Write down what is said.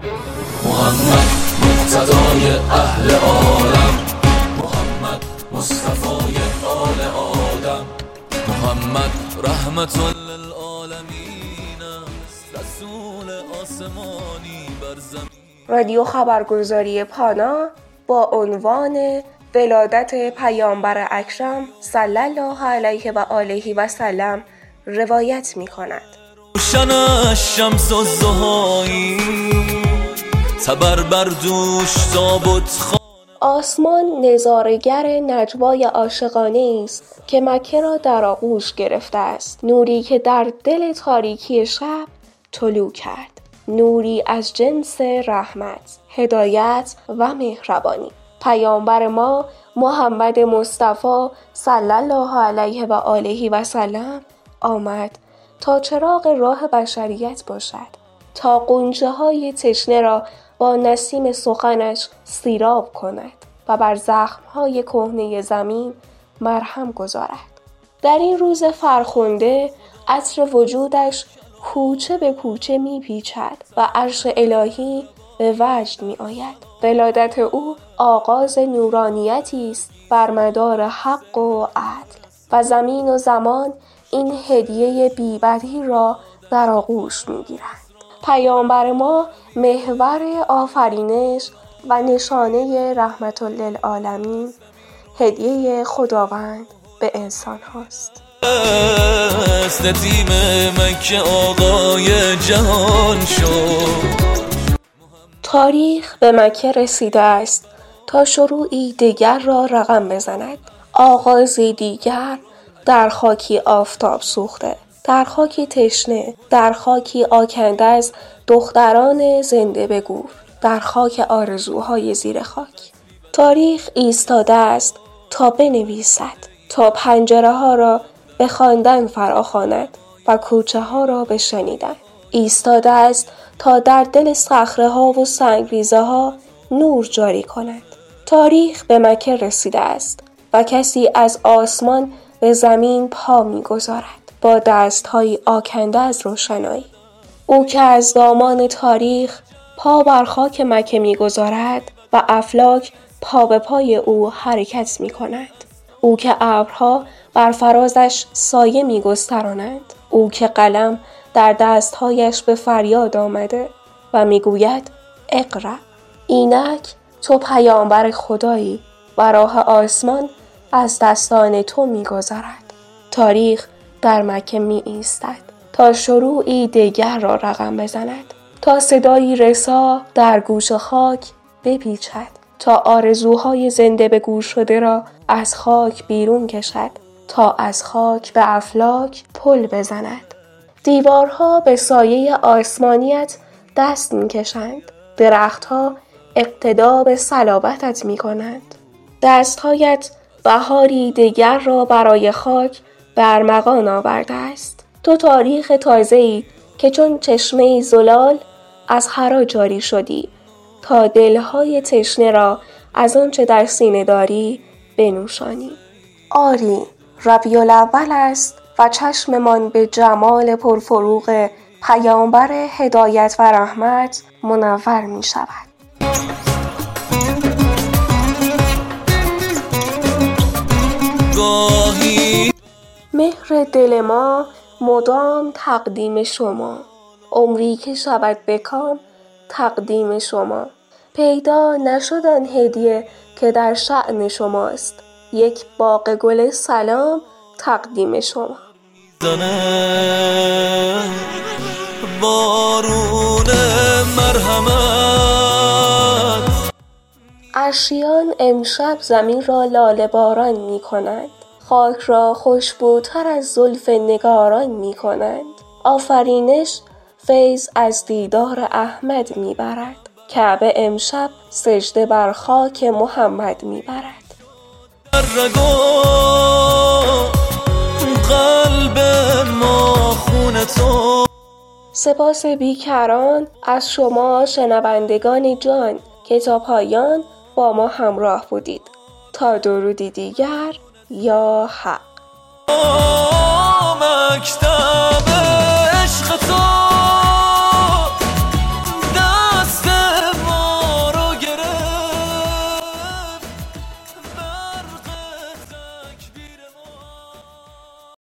محمد مقتدای اهل عالم، محمد مصطفای آل آدم، محمد رحمت للعالمین، رسول آسمانی بر زمین. رادیو خبرگزاری پانا با عنوان ولادت پیامبر اکرم صلی الله علیه و آله و سلم روایت می کند. روشن الشمس الضحایی، تبر بر دوش تابوت خانه. آسمان نظاره‌گر نجوای عاشقانه است که مکه را در آغوش گرفته است. نوری که در دل تاریکی شب طلوع کرد. نوری از جنس رحمت، هدایت و مهربانی. پیامبر ما محمد مصطفی صلی الله علیه و آله و سلم آمد تا چراغ راه بشریت باشد، تا غنچه های تشنه را با نسیم سخنش سیراب کند و بر زخم‌های کهنه زمین مرهم گذارد. در این روز فرخنده عطر وجودش کوچه به کوچه می‌پیچد و عرش الهی به وجد می‌آید. ولادت او آغاز نورانیتی است بر مدار حق و عدل و زمین و زمان این هدیه بی‌بدیل را در آغوش می‌گیرند. پیامبر ما محور آفرینش و نشانه رحمت للعالمین، هدیه خداوند به انسان هاست. ندیم مکه آقای جهان شد. تاریخ به مکه رسیده است تا شروعی دیگر را رقم بزند. آغازی دیگر در خاکی آفتاب سوخته، در خاکی تشنه، در خاکی آکنده از دختران زنده به گور، در خاک آرزوهای زیر خاک. تاریخ ایستاده است تا بنویسد، تا پنجره ها را به خواندن فراخواند و کوچه ها را به شنیدن. ایستاده است تا در دل صخره ها و سنگریزه ها نور جاری کند. تاریخ به مکه رسیده است و کسی از آسمان به زمین پا می‌گذارد با دست‌های آکنده از روشنایی. او که از دامان تاریخ پا بر خاک مکه می‌گذارد و افلاک پا به پای او حرکت می‌کند. او که ابرها بر فرازش سایه می‌گسترانند. او که قلم در دست‌هایش به فریاد آمده و می‌گوید اقرأ. اینک تو پیامبر خدایی و راه آسمان از دستان تو می‌گذرد. تاریخ در مکه می‌ایستد تا شروعی دیگر را رقم بزند، تا صدایی رسا در گوش خاک بپیچد، تا آرزوهای زنده به گور شده را از خاک بیرون کشد، تا از خاک به افلاک پل بزند. دیوارها به سایه آسمانیت دست می‌کشند، درختها اقتدا به صلابتت می‌کنند. دستهایت بهاری دیگر را برای خاک به ارمغان آورده است. تو تاریخ تازه‌ای که چون چشمه زلال از حرا جاری شدی تا دلهای تشنه را از آنچه در سینه داری بنوشانی. آری، ربیع الاول است و چشممان به جمال پرفروغ پیامبر هدایت و رحمت منور می شود. مهر دل ما مدام تقدیم شما، عمری که شود بکام تقدیم شما. پیدا نشد آن هدیه که در شأن شماست، یک باغ گل سلام تقدیم شما. بارون مرحمت. عرشیان امشب زمین را لاله باران می کنند، خاک را خوشبوتر از زلف نگاران می کنند. آفرینش فیض از دیدار احمد می برد، کعبه امشب سجده بر خاک محمد می برد. قلب ما خون تو. سپاس بیکران از شما شنوندگان جان که تا پایان با ما همراه بودید. تا درودی دیگر، یا حق. مکتب